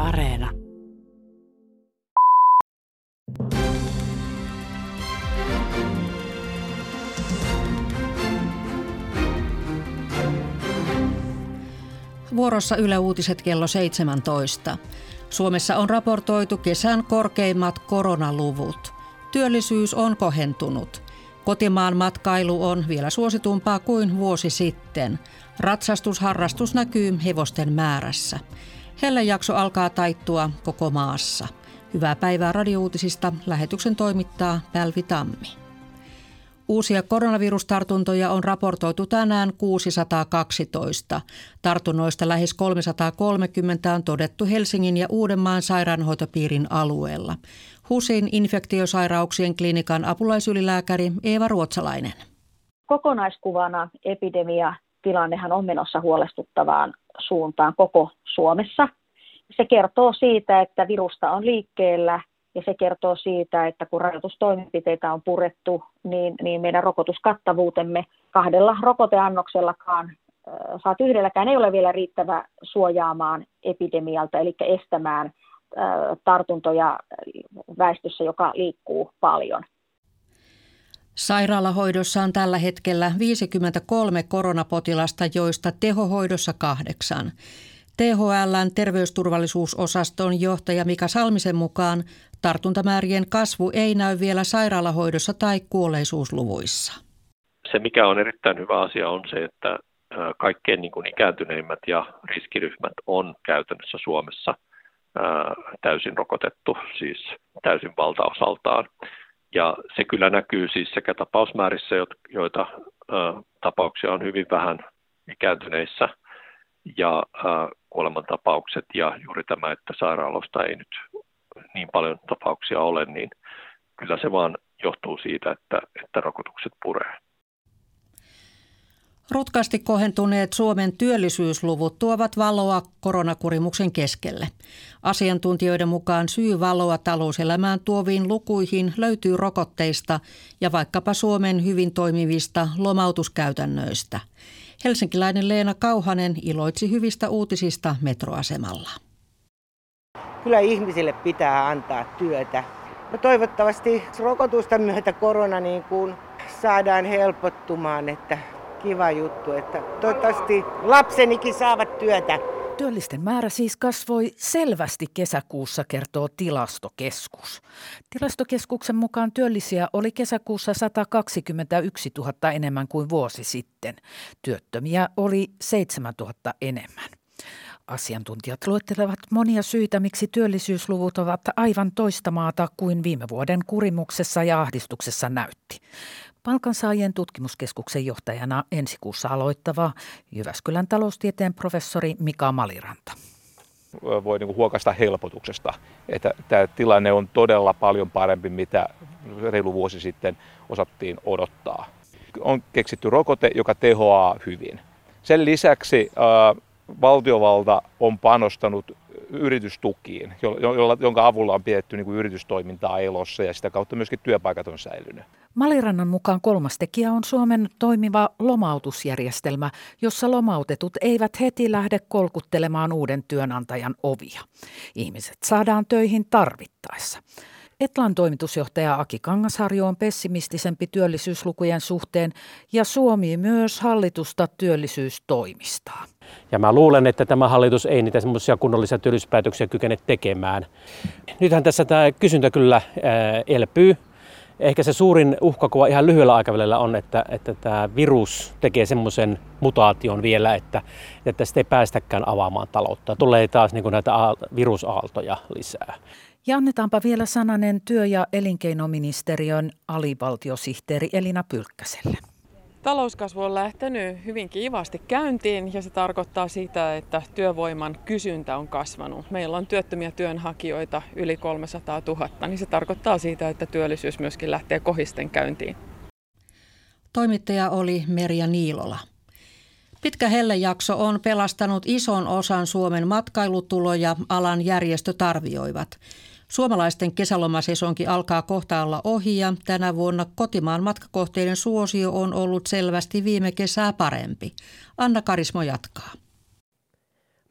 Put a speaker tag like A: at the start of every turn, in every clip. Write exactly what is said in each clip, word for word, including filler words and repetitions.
A: Areena.
B: Vuorossa Yle Uutiset kello seitsemäntoista. Suomessa on raportoitu kesän korkeimmat koronaluvut. Työllisyys on kohentunut. Kotimaan matkailu on vielä suositumpaa kuin vuosi sitten. Ratsastusharrastus näkyy hevosten määrässä. Hellejakso alkaa taittua koko maassa. Hyvää päivää radiouutisista. Lähetyksen toimittaa Pälvi Tammi. Uusia koronavirustartuntoja on raportoitu tänään kuusisataakaksitoista. Tartunnoista lähes kolmesataakolmekymmentä on todettu Helsingin ja Uudenmaan sairaanhoitopiirin alueella. HUSin infektiosairauksien klinikan apulaisylilääkäri Eeva Ruotsalainen.
C: Kokonaiskuvana epidemiatilannehan on menossa huolestuttavaan suuntaan koko Suomessa. Se kertoo siitä, että virusta on liikkeellä. Ja se kertoo siitä, että kun rajoitustoimenpiteitä on purettu, niin, niin meidän rokotuskattavuutemme kahdella rokoteannoksellakaan, äh, saat yhdelläkään ei ole vielä riittävä suojaamaan epidemialta, eli estämään äh, tartuntoja väestössä, joka liikkuu paljon.
B: Sairaalahoidossa on tällä hetkellä viisikymmentäkolme koronapotilasta, joista tehohoidossa kahdeksan. T H L:n terveysturvallisuusosaston johtaja Mika Salmisen mukaan tartuntamäärien kasvu ei näy vielä sairaalahoidossa tai kuolleisuusluvuissa.
D: Se, mikä on erittäin hyvä asia, on se, että kaikkein niin kuin ikääntyneimmät ja riskiryhmät on käytännössä Suomessa täysin rokotettu, siis täysin valtaosaltaan. Ja se kyllä näkyy siis sekä tapausmäärissä, joita tapauksia on hyvin vähän ikääntyneissä, ja äh, kuolemantapaukset ja juuri tämä, että sairaaloista ei nyt niin paljon tapauksia ole, niin kyllä se vaan johtuu siitä, että, että rokotukset puree.
B: Rutkasti kohentuneet Suomen työllisyysluvut tuovat valoa koronakurimuksen keskelle. Asiantuntijoiden mukaan syy valoa talouselämään tuoviin lukuihin löytyy rokotteista ja vaikkapa Suomen hyvin toimivista lomautuskäytännöistä. Helsinkiläinen Leena Kauhanen iloitsi hyvistä uutisista metroasemalla.
E: Kyllä ihmisille pitää antaa työtä. No toivottavasti rokotusten myötä korona niin kuin saadaan helpottumaan, että kiva juttu, että toivottavasti lapsenikin saavat työtä.
A: Työllisten määrä siis kasvoi selvästi kesäkuussa, kertoo Tilastokeskus. Tilastokeskuksen mukaan työllisiä oli kesäkuussa sata kaksikymmentäyksituhatta enemmän kuin vuosi sitten. Työttömiä oli seitsemäntuhatta enemmän. Asiantuntijat luettelevat monia syitä, miksi työllisyysluvut ovat aivan toista maata kuin viime vuoden kurimuksessa ja ahdistuksessa näytti. Palkansaajien tutkimuskeskuksen johtajana ensi kuussa aloittava Jyväskylän taloustieteen professori Mika Maliranta.
F: Voi niin kuin huokasta helpotuksesta, että tämä tilanne on todella paljon parempi, mitä reilu vuosi sitten osattiin odottaa. On keksitty rokote, joka tehoaa hyvin. Sen lisäksi äh, valtiovalta on panostanut yritystukiin, jolla, jonka avulla on pidetty niin kuin yritystoimintaa elossa ja sitä kautta myöskin työpaikat on säilynyt.
A: Malirannan mukaan kolmas tekijä on Suomen toimiva lomautusjärjestelmä, jossa lomautetut eivät heti lähde kolkuttelemaan uuden työnantajan ovia. Ihmiset saadaan töihin tarvittaessa. Etlan toimitusjohtaja Aki Kangasharju on pessimistisempi työllisyyslukujen suhteen ja Suomi myös hallitusta työllisyystoimistaan.
G: Ja mä luulen, että tämä hallitus ei niitä semmoisia kunnollisia työllisyyspäätöksiä kykene tekemään. Nythän tässä tämä kysyntä kyllä elpyy. Ehkä se suurin uhkakuva ihan lyhyellä aikavälillä on, että, että tämä virus tekee semmoisen mutaation vielä, että, että sitä ei päästäkään avaamaan taloutta. Tulee taas niin kuin näitä virusaaltoja lisää.
A: Ja annetaanpa vielä sananen työ- ja elinkeinoministeriön alivaltiosihteeri Elina Pylkkäselle.
H: Talouskasvu on lähtenyt hyvin kivasti käyntiin ja se tarkoittaa sitä, että työvoiman kysyntä on kasvanut. Meillä on työttömiä työnhakijoita yli kolmesataatuhatta, niin se tarkoittaa sitä, että työllisyys myöskin lähtee kohisten käyntiin.
B: Toimittaja oli Merja Niilola. Pitkä hellejakso on pelastanut ison osan Suomen matkailutuloja, alan järjestöt arvioivat. Suomalaisten kesälomasesonki alkaa kohta olla ohi ja tänä vuonna kotimaan matkakohteiden suosio on ollut selvästi viime kesää parempi. Anna Karismo jatkaa.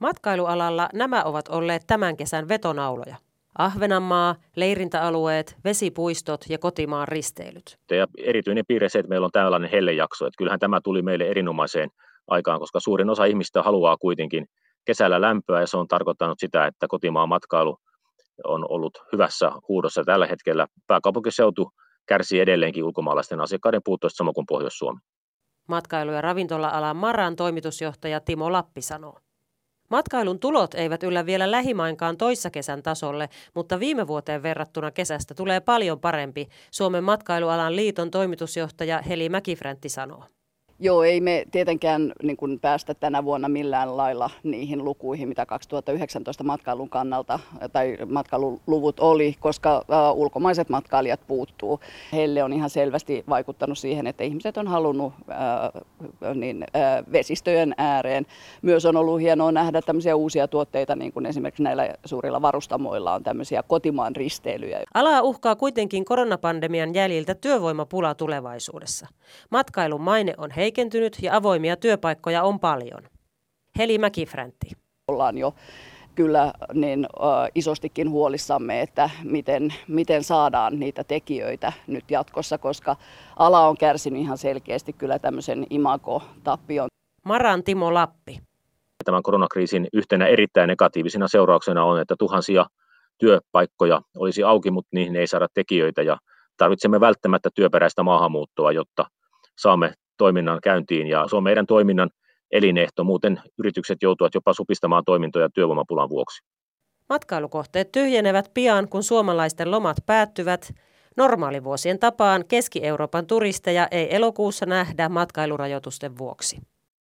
I: Matkailualalla nämä ovat olleet tämän kesän vetonauloja. Ahvenanmaa, leirintäalueet, vesipuistot ja kotimaan risteilyt.
J: Ja erityinen piirre se, että meillä on tällainen hellejakso. Että kyllähän tämä tuli meille erinomaiseen aikaan, koska suurin osa ihmistä haluaa kuitenkin kesällä lämpöä ja se on tarkoittanut sitä, että kotimaan matkailu on ollut hyvässä huudossa tällä hetkellä. Pääkaupunkiseutu kärsii edelleenkin ulkomaalaisten asiakkaiden puutteesta samoin kuin Pohjois-Suomi.
I: Matkailu- ja ravintola-alan Maran toimitusjohtaja Timo Lappi sanoo. Matkailun tulot eivät yllä vielä lähimainkaan toissakesän tasolle, mutta viime vuoteen verrattuna kesästä tulee paljon parempi, Suomen matkailualan liiton toimitusjohtaja Heli Mäkifräntti sanoo.
K: Joo, ei me tietenkään niin kuin päästä tänä vuonna millään lailla niihin lukuihin, mitä kaksituhattayhdeksäntoista matkailun kannalta tai matkailuluvut oli, koska uh, ulkomaiset matkailijat puuttuu. Heille on ihan selvästi vaikuttanut siihen, että ihmiset on halunnut uh, niin, uh, vesistöjen ääreen. Myös on ollut hienoa nähdä tämmöisiä uusia tuotteita, niin kuin esimerkiksi näillä suurilla varustamoilla on tämmöisiä kotimaan risteilyjä.
I: Alaa uhkaa kuitenkin koronapandemian jäljiltä työvoimapula tulevaisuudessa. Matkailun maine on heikentynyt. heikentynyt ja avoimia työpaikkoja on paljon. Heli Mäkifräntti.
K: Ollaan jo kyllä niin uh, isostikin huolissamme, että miten, miten saadaan niitä tekijöitä nyt jatkossa, koska ala on kärsinyt ihan selkeästi kyllä tämmöisen imago-tappion.
I: Maran Timo Lappi.
J: Tämän koronakriisin yhtenä erittäin negatiivisena seurauksena on, että tuhansia työpaikkoja olisi auki, mutta niihin ei saada tekijöitä ja tarvitsemme välttämättä työperäistä maahanmuuttoa, jotta saamme toiminnan käyntiin ja se on meidän toiminnan elinehto. Muuten yritykset joutuvat jopa supistamaan toimintoja työvoimapulan vuoksi.
I: Matkailukohteet tyhjenevät pian, kun suomalaisten lomat päättyvät. Normaalivuosien tapaan Keski-Euroopan turisteja ei elokuussa nähdä matkailurajoitusten vuoksi.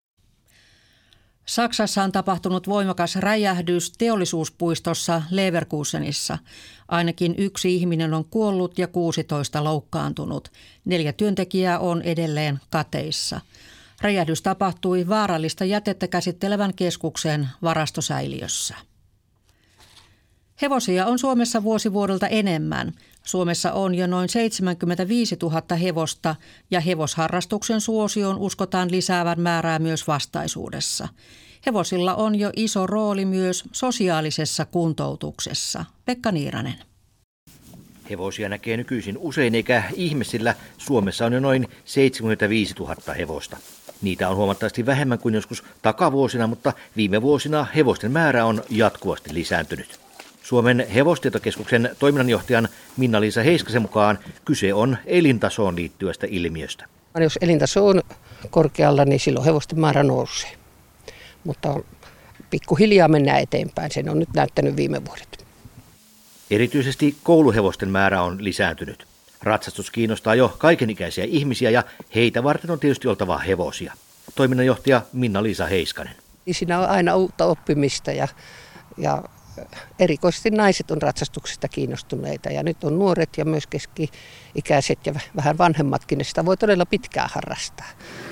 B: Saksassa on tapahtunut voimakas räjähdys teollisuuspuistossa Leverkusenissa. Ainakin yksi ihminen on kuollut ja kuusitoista loukkaantunut. Neljä työntekijää on edelleen kateissa. Räjähdys tapahtui vaarallista jätettä käsittelevän keskuksen varastosäiliössä. Hevosia on Suomessa vuosi vuodelta enemmän. Suomessa on jo noin seitsemänkymmentäviisituhatta hevosta ja hevosharrastuksen suosioon uskotaan lisäävän määrää myös vastaisuudessa. Hevosilla on jo iso rooli myös sosiaalisessa kuntoutuksessa. Pekka Niiranen.
L: Hevosia näkee nykyisin usein eikä ihme, sillä Suomessa on jo noin seitsemänkymmentäviisituhatta hevosta. Niitä on huomattavasti vähemmän kuin joskus takavuosina, mutta viime vuosina hevosten määrä on jatkuvasti lisääntynyt. Suomen hevostietokeskuksen toiminnanjohtajan Minna-Liisa Heiskasen mukaan kyse on elintasoon liittyvästä ilmiöstä.
M: Jos elintaso on korkealla, niin silloin hevosten määrä nousee. Mutta pikkuhiljaa mennään eteenpäin. Sen on nyt näyttänyt viime vuodet.
L: Erityisesti kouluhevosten määrä on lisääntynyt. Ratsastus kiinnostaa jo kaikenikäisiä ihmisiä ja heitä varten on tietysti oltava hevosia. Toiminnanjohtaja Minna-Liisa Heiskanen.
M: Siinä on aina uutta oppimista ja, ja erikoisesti naiset on ratsastuksesta kiinnostuneita ja nyt on nuoret ja myös keski-ikäiset ja vähän vanhemmatkin, niin sitä voi todella pitkään harrastaa.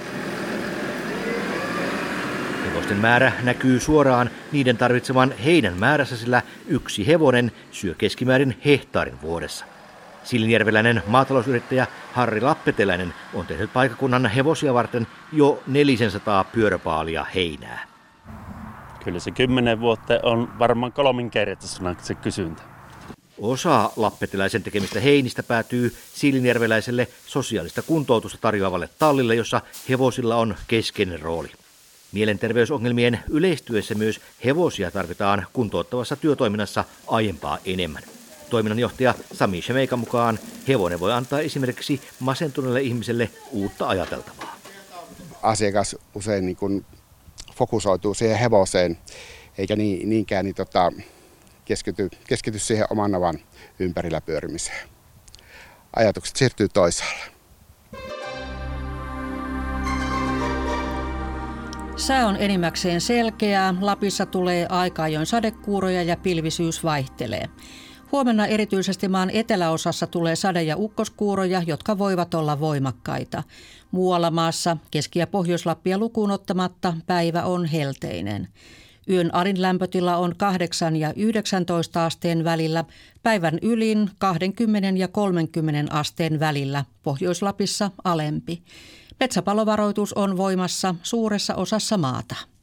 L: Hevosten määrä näkyy suoraan niiden tarvitseman heidän määrässä, sillä yksi hevonen syö keskimäärin hehtaarin vuodessa. Siilinjärveläinen maatalousyrittäjä Harri Lappeteläinen on tehnyt paikkakunnan hevosia varten jo neljäsataa pyöräpaalia heinää.
N: Kyllä se kymmenen vuotta on varmaan kolminkertaisena se kysyntä.
L: Osa Lappeteläisen tekemistä heinistä päätyy siilinjärveläiselle sosiaalista kuntoutusta tarjoavalle tallille, jossa hevosilla on keskeinen rooli. Mielenterveysongelmien yleistyessä myös hevosia tarvitaan kuntouttavassa työtoiminnassa aiempaa enemmän. Toiminnanjohtaja Sami Shemeikan mukaan hevonen voi antaa esimerkiksi masentuneelle ihmiselle uutta ajateltavaa.
O: Asiakas usein niin kuin fokusoituu siihen hevoseen, eikä niin, niinkään niin tota, keskity, keskity siihen oman navan ympärillä pyörimiseen. Ajatukset siirtyy toisaalle.
B: Sää on enimmäkseen selkeää. Lapissa tulee aika ajoin sadekuuroja ja pilvisyys vaihtelee. Huomenna erityisesti maan eteläosassa tulee sade- ja ukkoskuuroja, jotka voivat olla voimakkaita. Muualla maassa, Keski- ja Pohjois-Lappia lukuun ottamatta, päivä on helteinen. Yön alin lämpötila on kahdeksan ja yhdeksäntoista asteen välillä, päivän ylin kaksikymmentä ja kolmekymmentä asteen välillä, Pohjois-Lapissa alempi. Metsäpalovaroitus on voimassa suuressa osassa maata.